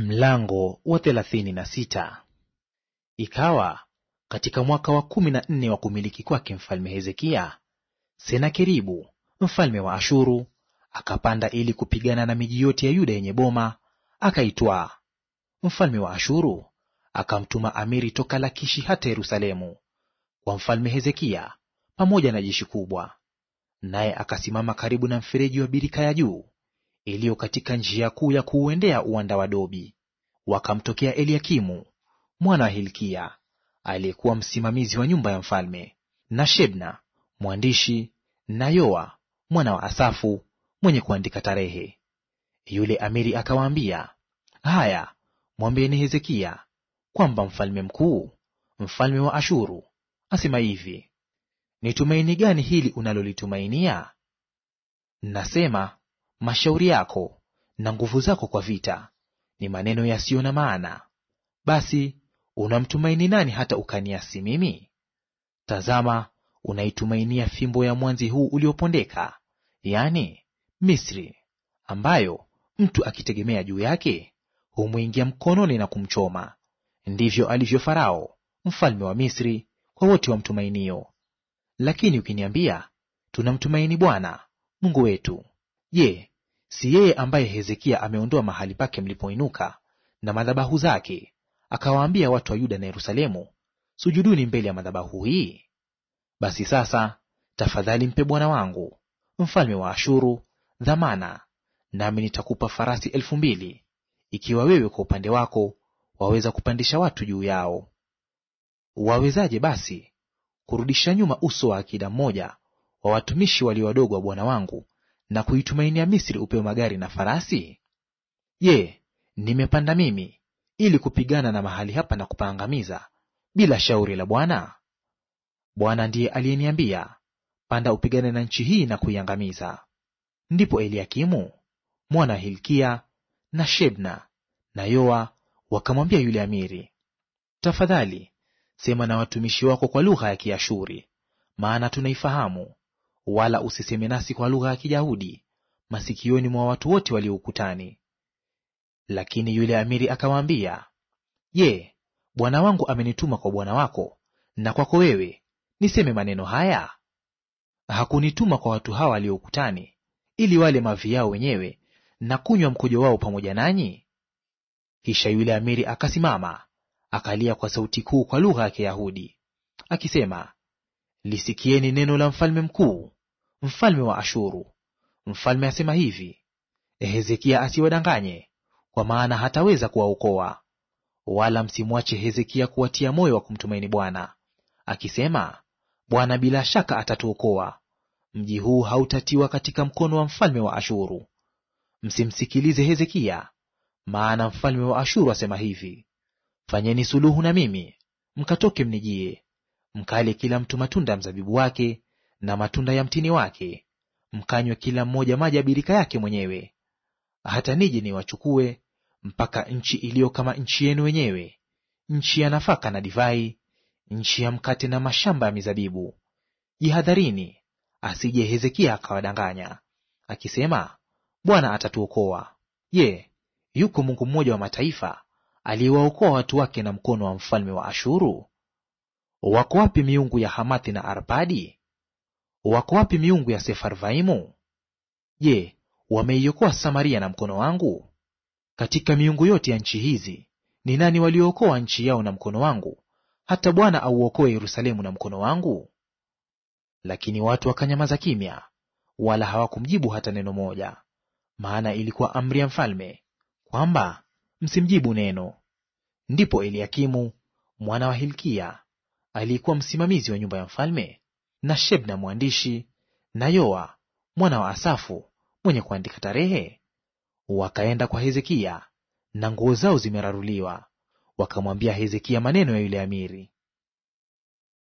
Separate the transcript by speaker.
Speaker 1: Mlango wa 36. Ikawa katika mwaka wa 14 wa kumiliki kwake mfalme Hezekia, Senakeribu mfalme wa Ashuru akapanda ili kupigana na miji yote ya Yuda yenye boma, akaitwaa. Mfalme wa Ashuru akamtuma amiri toka Lakishi hata Yerusalemu kwa mfalme Hezekia pamoja na jeshi kubwa. Naye akasimama karibu na mfereji wa birika ya juu iliyo katika njia kuu ya kuuendea uwanda wa Dobi. Wakamtokea Eliakimu mwana wa Hilkia aliyekuwa msimamizi wa nyumba ya mfalme, na Shebna mwandishi, na Yoa mwana wa Asafu mwenye kuandika tarehe. Yule amiri akawaambia, haya, mwambieni Hezekia kwamba mfalme mkuu, mfalme wa Ashuru, asema hivi: ni tumaini gani hili unalolitumainia? Nasema mashauri yako na nguvu zako kwa vita ni maneno yasiyo na maana. Basi unamtumaini nani hata ukaniasi mimi? Tazama, unaitumainia fimbo ya mwanzi huu uliopondeka, yani Misri, ambayo mtu akitegemea juu yake humwingia mkononi na kumchoma. Ndivyo alivyo Farao mfalme wa Misri kwa wote wamtumainio. Lakini ukiniambia, tunamtumaini Bwana Mungu wetu, je, si yeye ambaye Hezekia ameondoa mahali pake mlipoinuka na madhabahu zake, akawaambia watu wa Yuda na Yerusalemu, sujuduni mbele ya madhabahu hii? Basi sasa tafadhali mpe bwana wangu mfalme wa Ashuru dhamana, nami nitakupa farasi 2,000, ikiwa wewe kwa upande wako waweza kupandisha watu juu yao. Wawezaje basi kurudisha nyuma uso wa akida mmoja wa watumishi walio wadogo wa bwana wangu, na kuitumainia Misri upewe magari na farasi? Je, nimepanda mimi ili kupigana na mahali hapa na kupaangamiza bila shauri la Bwana? Bwana ndiye aliyeniambia, panda upigane na nchi hii na kuiangamiza. Ndipo Eliakimu mwana wa Hilkia na Shebna na Yoa wakamwambia yule amiri, tafadhali sema na watumishi wako kwa lugha ya Kiashuri, maana tunaifahamu, wala usiseme nasi kwa lugha ya Kiyahudi masikioni mwa watu wote walio ukutani. Lakini yule amiri akawaambia, je, bwana wangu amenituma kwa bwana wako na kwako wewe niseme maneno haya? Hakunituma kwa watu hawa walio ukutani ili wale mavi yao wenyewe na kunywa mkojo wao pamoja nanyi? Kisha yule amiri akasimama akalia kwa sauti kuu kwa lugha ya Kiyahudi akisema, lisikieni neno la mfalme mkuu, mfalme wa Ashuru. Mfalme asema hivi, Hezekia asiwadanganye, kwa maana hataweza kuwaokoa. Wala msimwache Hezekia kuwatia moyo wa kumtumaini Bwana, akisema, Bwana bila shaka atatuokoa. Mji huu hautatiwa katika mkono wa mfalme wa Ashuru. Msimsikilize Hezekia, maana mfalme wa Ashuru asema hivi, fanyeni suluhu na mimi, mkatoke mnijie, mkale kila mtu matunda ya mzabibu wake na matunda ya mtini wake, mkanywe kila mmoja maji ya birika yake mwenyewe, hata nije niwachukue mpaka nchi iliyo kama nchi yenu wenyewe, nchi ya nafaka na divai, nchi ya mkate na mashamba ya mizabibu. Jihadharini asije Hezekia akawadanganya akisema, Bwana atatuokoa. Je, yuko Mungu mmoja wa mataifa aliyewaokoa watu wake na mkono wa mfalme wa Ashuru? Wako wapi miungu ya Hamathi na Arpadi? Wako wapi miungu ya Sefarvaimu? Je, wameiokoa Samaria na mkono wangu? Katika miungu yote ya nchi hizi ni nani waliookoa nchi yao na mkono wangu, hata Bwana auokoe Yerusalemu na mkono wangu? Lakini watu wakanyamaza kimya, wala hawakumjibu hata neno moja, maana ilikuwa amri ya mfalme kwamba msimjibu neno. Ndipo Eliakimu mwana wa Hilkia aliyekuwa msimamizi wa nyumba ya mfalme, na Shebna mwandishi, na Yoa mwana wa Asafu mwenye kuandika tarehe, wakaenda kwa Hezekia na nguo zao zimeraruliwa, wakamwambia Hezekia maneno ya yule amiri.